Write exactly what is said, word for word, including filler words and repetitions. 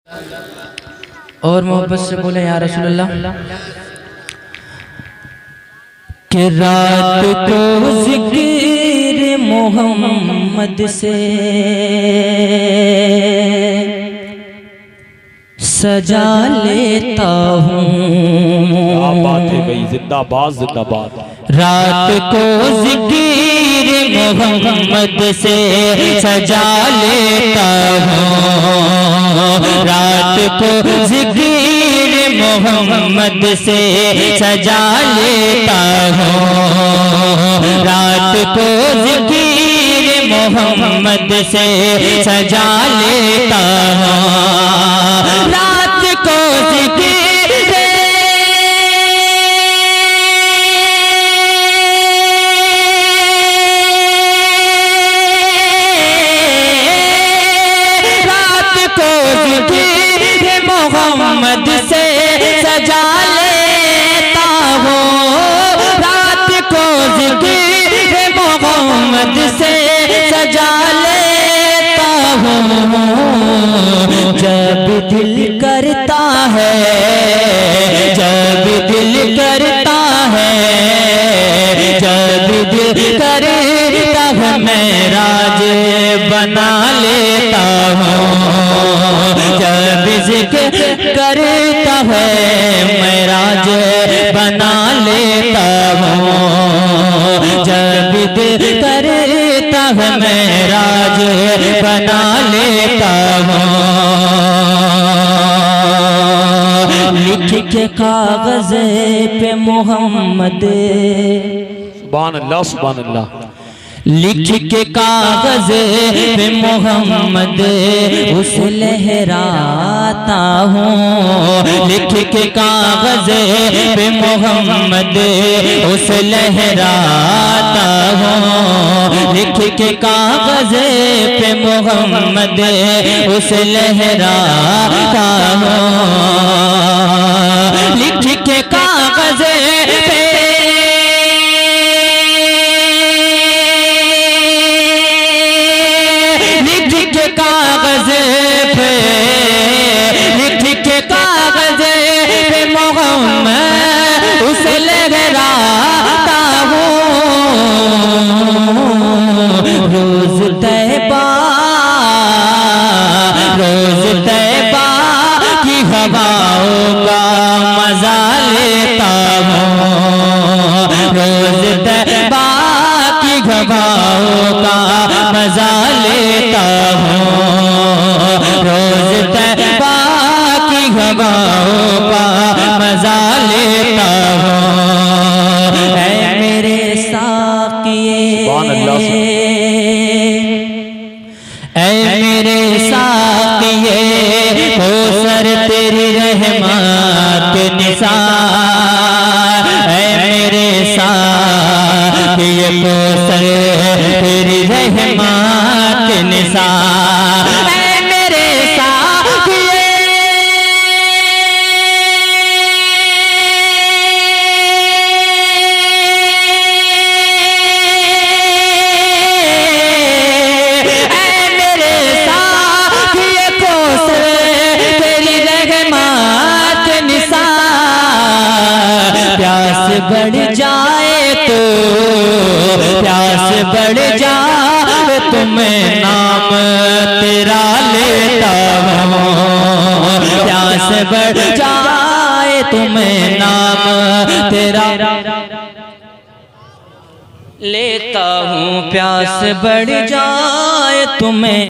और मोहब्बत से बोले या रसूलल्लाह। कि रात को ज़िक्र मोहम्मद से सजा लेता हूँ। क्या बात है भाई, जिंदाबाद जिंदाबाद। रात को ज़िक्र मोहम्मद से सजा लेता हूँ। रात को ज़िक्र मोहम्मद से सजा लेता हूँ। रात को ज़िक्र मोहम्मद से सजा लेता हूँ। रात को ज़िक्र मोहम्मद से सजा लेता हूँ। रात को ज़िक्र मोहम्मद से सजा लेता हूँ। जब दिल करता है, जब दिल करता है, जब दिल करता है मैं राज बना लेता हूँ। जब ज़िक्र करता है मैं राज बना लेता हूँ। जब दिल करता है मैं राज बना लेता हूँ। लिख के कागज़ पे मोहम्मद, सुभान अल्लाह सुभान अल्लाह। लिख के कागज़ पे मोहम्मद उस लहराता हूँ। लिख के कागज़ पे मोहम्मद उस लहराता हूँ। लिख के कागज़ पे मोहम्मद उस लहराता हूँ। लिख के कागज़ पे कागज़ पे लिख के कागज़ पे मोहम्मद उस लहराता हूँ। रोज़ तैबा, रोज़ तैबा की हवाओं का मज़ा लेता हूँ। रोज़ तैबा की हवाओं का मज़ा लेता हूँ। रोज़ तैबा की हवाओं का मज़ा लेता हूँ। ऐ मेरे साक़िए, ऐ मेरे साक़िए, हो सर तेरी रहमत निसार। ऐ मेरे साक़िए, हो सर तेरी रहमत निसार। ऐ मेरे साक़िए, ऐ मेरे साक़िए, को से तेरी रहमत निसार। प्यास बढ़ जाए तो, प्यास बढ़ जाए तो मैं नाम तेरा लेता हूँ। प्यास बढ़ जाए तो मैं नाम तेरा लेता हूँ। प्यास बढ़ जाए तो मैं